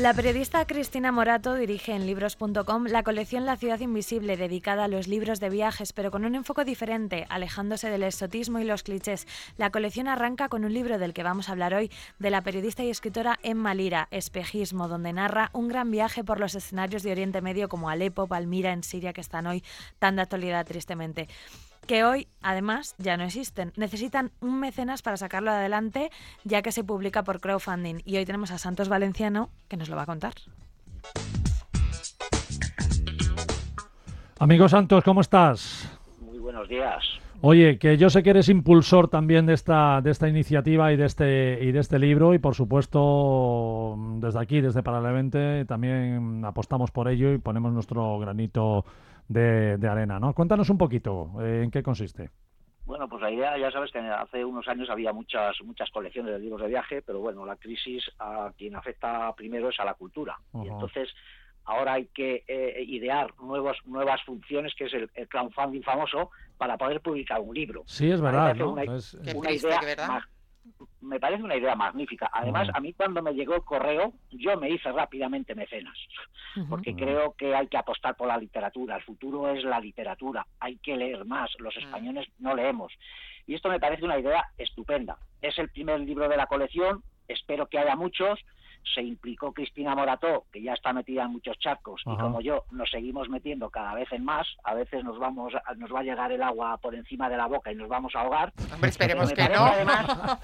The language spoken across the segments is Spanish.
La periodista Cristina Morato dirige en Libros.com la colección La ciudad invisible, dedicada a los libros de viajes, pero con un enfoque diferente, alejándose del exotismo y los clichés. La colección arranca con un libro del que vamos a hablar hoy, de la periodista y escritora Emma Lira, Espejismo, donde narra un gran viaje por los escenarios de Oriente Medio como Alepo, Palmira, en Siria, que están hoy tan de actualidad tristemente. Que hoy, además, ya no existen. Necesitan un mecenas para sacarlo adelante, ya que se publica por crowdfunding. Y hoy tenemos a Santos Valenciano, que nos lo va a contar. Amigo Santos, ¿cómo estás? Muy buenos días. Oye, que yo sé que eres impulsor también de esta iniciativa y de este libro, y por supuesto desde aquí, desde Paralelamente, también apostamos por ello y ponemos nuestro granito de arena, ¿no? Cuéntanos un poquito en qué consiste. Bueno, pues la idea, ya sabes que hace unos años había muchas colecciones de libros de viaje, pero bueno, la crisis a quien afecta primero es a la cultura. Uh-huh. Y entonces ahora hay que idear nuevas funciones, que es el crowdfunding famoso, para poder publicar un libro. Sí, es verdad, ¿no? Una idea, me parece una idea magnífica. Además, a mí cuando me llegó el correo, yo me hice rápidamente mecenas, porque creo que hay que apostar por la literatura. El futuro es la literatura, hay que leer más. Los españoles no leemos. Y esto me parece una idea estupenda. Es el primer libro de la colección, espero que haya muchos. Se implicó Cristina Morato, que ya está metida en muchos charcos, y como yo nos seguimos metiendo cada vez en más. A veces nos va a llegar el agua por encima de la boca y nos vamos a ahogar. Hombre, esperemos que no. Además,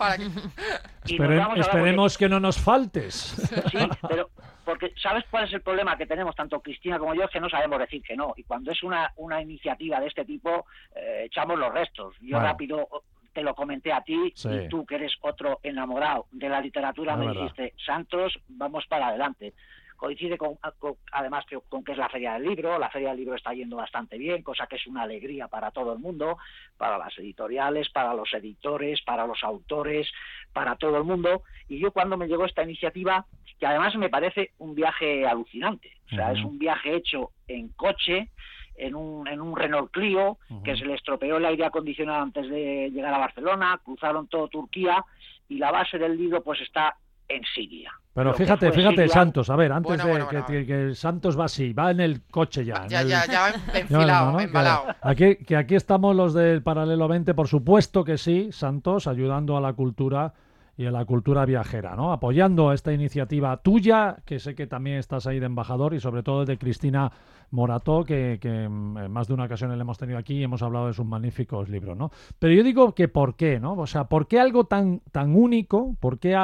esperemos que no nos faltes. Sí, pero porque ¿sabes cuál es el problema que tenemos tanto Cristina como yo? Es que no sabemos decir que no. Y cuando es una iniciativa de este tipo, echamos los restos. Yo rápido te lo comenté a ti, sí. Y tú, que eres otro enamorado de la literatura, me dijiste, Santos, vamos para adelante. Coincide además con que es la Feria del Libro. La Feria del Libro está yendo bastante bien, cosa que es una alegría para todo el mundo, para las editoriales, para los editores, para los autores, para todo el mundo. Y yo, cuando me llegó esta iniciativa, que además me parece un viaje alucinante, o sea, es un viaje hecho en coche, en un Renault Clio, que se le estropeó el aire acondicionado antes de llegar a Barcelona, cruzaron todo Turquía, y la base del libro pues está en Siria. Pero fíjate, Siria... Santos, a ver, antes que Santos va así, va en el coche ya. Ya enfilado, embalado. Aquí estamos los del Paralelo 20, por supuesto que sí, Santos, ayudando a la cultura y a la cultura viajera, ¿no? Apoyando esta iniciativa tuya, que sé que también estás ahí de embajador, y sobre todo de Cristina Morato, que en más de una ocasión le hemos tenido aquí y hemos hablado de sus magníficos libros, ¿no? Pero yo digo que ¿por qué, no? O sea, ¿por qué algo tan único? Porque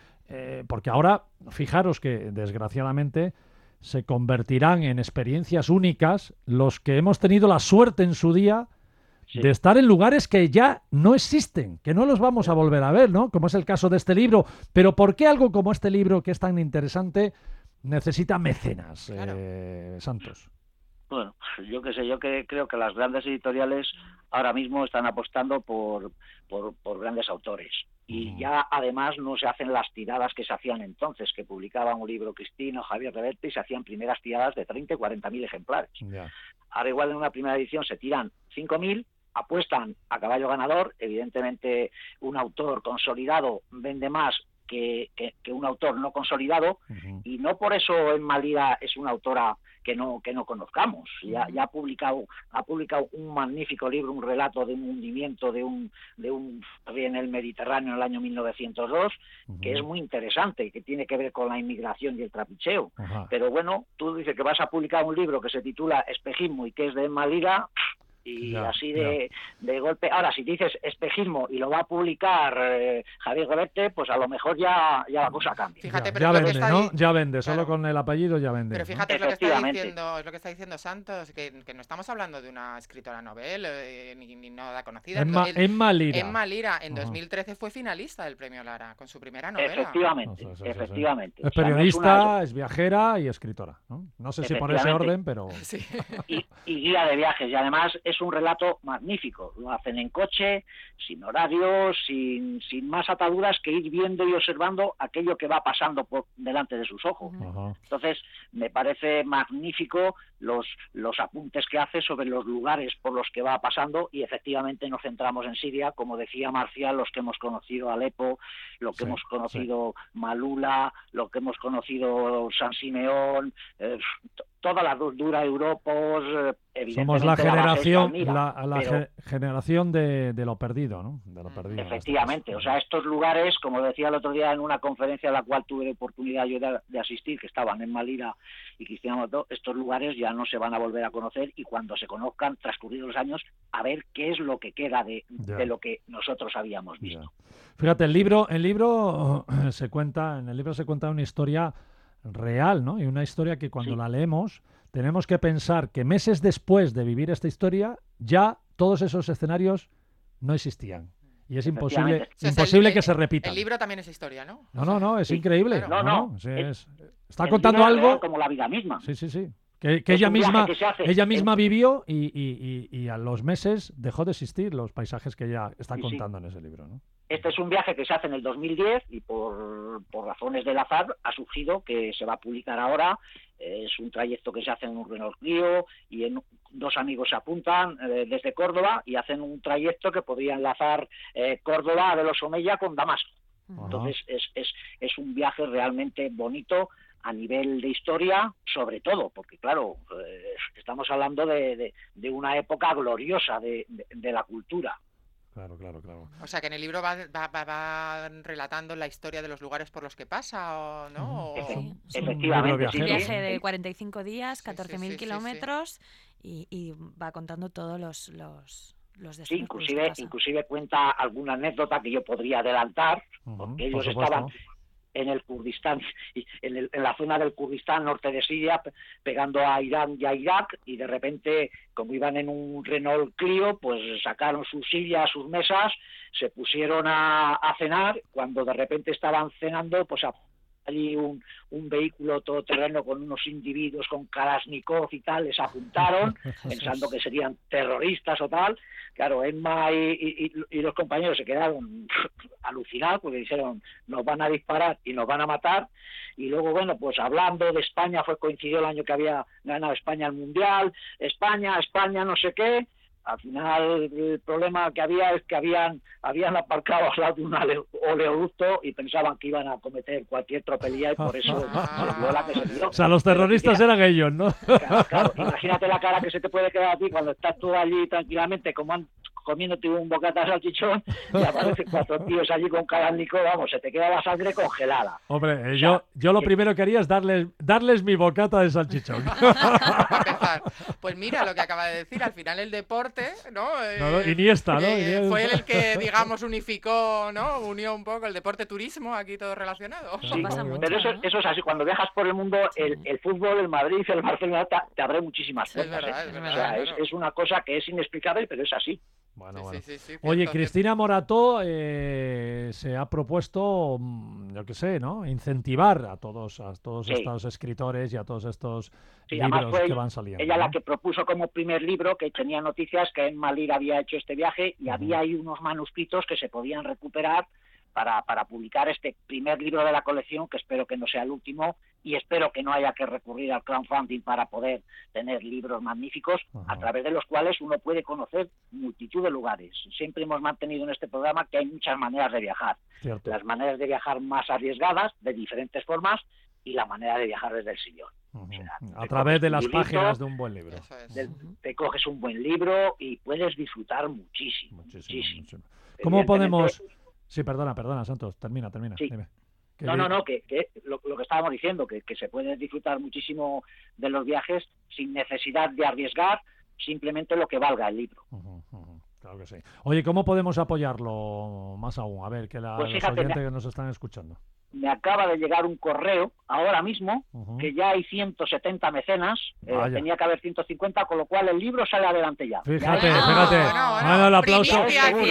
ahora, fijaros que desgraciadamente se convertirán en experiencias únicas los que hemos tenido la suerte en su día de estar en lugares que ya no existen, que no los vamos a volver a ver, ¿no? Como es el caso de este libro. Pero ¿por qué algo como este libro, que es tan interesante, necesita mecenas, Santos? Bueno, yo qué sé, yo creo que las grandes editoriales ahora mismo están apostando por grandes autores. Y ya además no se hacen las tiradas que se hacían entonces, que publicaban un libro Cristina o Javier Reverte y se hacían primeras tiradas de 30 y 40.000 ejemplares. Yeah. Ahora igual en una primera edición se tiran 5.000, apuestan a caballo ganador. Evidentemente un autor consolidado vende más que un autor no consolidado, y no por eso Emma Lira es una autora que no conozcamos. Ya ha publicado un magnífico libro, un relato de un hundimiento de un en el Mediterráneo en el año 1902, que es muy interesante, que tiene que ver con la inmigración y el trapicheo. Pero bueno, tú dices que vas a publicar un libro que se titula Espejismo y que es de Emma Lira, y así de golpe. Ahora, si dices Espejismo y lo va a publicar Javier Reverte, pues a lo mejor ya la cosa cambia. Fíjate, ya vende, ¿no? Ya vende, claro. Solo con el apellido ya vende. Pero fíjate, es lo que está diciendo Santos, que no estamos hablando de una escritora novel, ni nada conocida. Emma Lira. Emma Lira, en 2013 fue finalista del Premio Lara, con su primera novela. Efectivamente. Es periodista, es viajera y escritora, ¿no? No sé si por ese orden, pero... y guía de viajes, y además es un relato magnífico. Lo hacen en coche, sin horarios, sin más ataduras que ir viendo y observando aquello que va pasando por delante de sus ojos. Entonces, me parece magnífico los apuntes que hace sobre los lugares por los que va pasando, y efectivamente nos centramos en Siria, como decía Marcial, los que hemos conocido Alepo, lo que hemos conocido Malula, lo que hemos conocido San Simeón, toda la dura Europa, somos la generación, generación de lo perdido, ¿no? De lo perdido. Efectivamente, o sea, estos lugares, como decía el otro día en una conferencia a la cual tuve oportunidad yo de asistir, que estaban en Malira y Cristina Morató, estos lugares ya no se van a volver a conocer, y cuando se conozcan, transcurridos los años, a ver qué es lo que queda de lo que nosotros habíamos visto. Ya. Fíjate, en el libro se cuenta una historia real, ¿no? Y una historia que cuando la leemos tenemos que pensar que meses después de vivir esta historia ya todos esos escenarios no existían. Y es imposible que se repitan. El libro también es historia, ¿no? No, es increíble. Claro. Está contando algo como la vida misma. Sí. Que ella misma vivió y a los meses dejó de existir los paisajes que ella está contando en ese libro, ¿no? Este es un viaje que se hace en el 2010 y por razones del azar ha surgido que se va a publicar ahora. Es un trayecto que se hace en un Renault Clio y dos amigos se apuntan desde Córdoba y hacen un trayecto que podría enlazar Córdoba de los Omeya con Damasco. Entonces es un viaje realmente bonito a nivel de historia, sobre todo, porque claro, estamos hablando de una época gloriosa de la cultura. Claro. O sea, que en el libro va relatando la historia de los lugares por los que pasa, ¿no? Efectivamente. Un viaje de 45 días, 14.000 kilómetros, y va contando todos los destinos. Sí, inclusive cuenta alguna anécdota que yo podría adelantar, porque ellos estaban en el Kurdistán, en la zona del Kurdistán, norte de Siria, pegando a Irán y a Irak, y de repente, como iban en un Renault Clio, pues sacaron sus sillas, sus mesas, se pusieron a cenar. Cuando de repente estaban cenando, pues allí un vehículo todoterreno con unos individuos con Kalashnikov y tal, les apuntaron, pensando que serían terroristas o tal. Claro, Emma y los compañeros se quedaron alucinados porque dijeron, nos van a disparar y nos van a matar. Y luego, bueno, pues hablando de España, coincidió el año que había ganado España el Mundial, España, no sé qué. Al final el problema que había es que habían aparcado al lado de un oleoducto y pensaban que iban a cometer cualquier tropelía, y por eso se dio la que se dio. O sea, los terroristas eran ellos, ¿no? Claro, imagínate la cara que se te puede quedar a ti cuando estás tú allí tranquilamente comiéndote un bocata de salchichón y aparecen 4 tíos allí con Kalashnikov, vamos, se te queda la sangre congelada. Hombre, yo lo primero que haría es darles mi bocata de salchichón. Pues mira lo que acaba de decir, al final el deporte, ¿no? Iniesta, ¿no? Fue el que, digamos, unificó, ¿no? Unió un poco el deporte-turismo, aquí todo relacionado. Sí, pero eso es así, cuando viajas por el mundo, el fútbol, el Madrid, el Barcelona te abre muchísimas puertas. Es verdad. Es una cosa que es inexplicable, pero es así. Bueno. Sí, Oye, Cristina Morató se ha propuesto, yo qué sé, ¿no? Incentivar a todos estos escritores y a todos estos libros que van saliendo. Ella la que propuso como primer libro, que tenía noticias que en Malí había hecho este viaje y había ahí unos manuscritos que se podían recuperar para publicar este primer libro de la colección, que espero que no sea el último, y espero que no haya que recurrir al crowdfunding para poder tener libros magníficos, a través de los cuales uno puede conocer multitud de lugares. Siempre hemos mantenido en este programa que hay muchas maneras de viajar. Cierto. Las maneras de viajar más arriesgadas, de diferentes formas, y la manera de viajar desde el sillón. O sea, a través de las páginas de un buen libro. Te coges un buen libro y puedes disfrutar muchísimo. ¿Cómo podemos...? Sí, perdona, Santos, termina. Sí. Dime. Que lo que estábamos diciendo, que se puede disfrutar muchísimo de los viajes sin necesidad de arriesgar, simplemente lo que valga el libro. Claro que sí. Oye, ¿cómo podemos apoyarlo más aún? A ver, los oyentes que nos están escuchando. Me acaba de llegar un correo ahora mismo que ya hay 170 mecenas, tenía que haber 150, con lo cual el libro sale adelante ya. Fíjate. Bueno, el aplauso.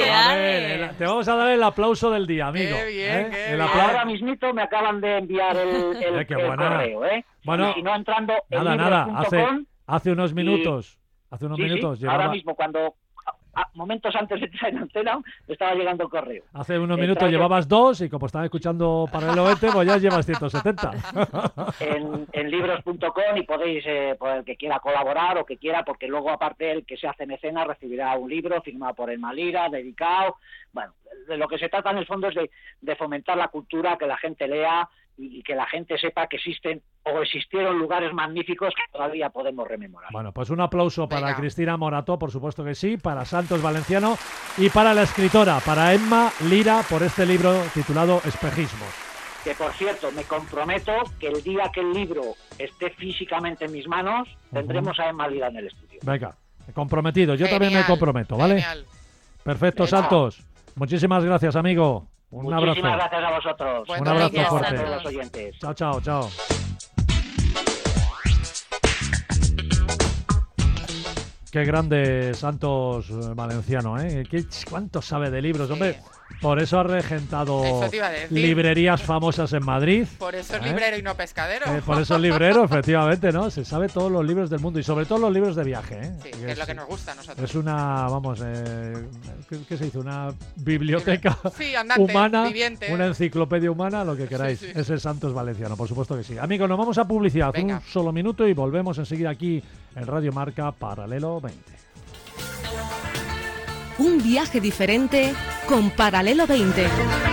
Te vamos a dar el aplauso del día, amigo. Qué bien. Ahora mismito me acaban de enviar el correo. Bueno, y si no, entrando en nada. Hace unos minutos Hace unos Sí, minutos sí, ahora mismo, cuando momentos antes de entrar en antena, me estaba llegando el correo. Hace unos minutos llevabas 2 y como estaba escuchando Paralelo 20, pues ya llevas 170. En libros.com, y podéis, por el que quiera colaborar o que quiera, porque luego aparte el que se hace mecenas recibirá un libro firmado por el Malira, dedicado. Bueno, de lo que se trata en el fondo es de fomentar la cultura, que la gente lea y que la gente sepa que existen o existieron lugares magníficos que todavía podemos rememorar. Bueno, pues un aplauso para Cristina Morató, por supuesto que sí, para Santos Valenciano y para la escritora, para Emma Lira, por este libro titulado Espejismos. Que por cierto, me comprometo que el día que el libro esté físicamente en mis manos, tendremos a Emma Lira en el estudio. Venga, comprometido, yo también me comprometo, ¿vale? Genial. Perfecto, Santos. Muchísimas gracias, amigo. Un abrazo. Muchísimas gracias a vosotros. Un abrazo fuerte. A todos los oyentes. Chao, chao, chao. Qué grande Santos Valenciano, ¿eh? ¿Cuánto sabe de libros? Sí. Hombre, por eso ha regentado librerías famosas en Madrid. Por eso es librero y no pescadero. Por eso es librero, efectivamente, ¿no? Se sabe todos los libros del mundo y sobre todo los libros de viaje, ¿eh? Sí, que es lo que nos gusta a nosotros. Es una, vamos, ¿qué se dice? Una biblioteca andante, humana, viviente. Una enciclopedia humana, lo que queráis. Sí. Ese es Santos Valenciano, por supuesto que sí. Amigos, nos vamos a publicidad. Venga. Un solo minuto y volvemos enseguida aquí en Radio Marca Paralelo 20. Un viaje diferente con Paralelo 20.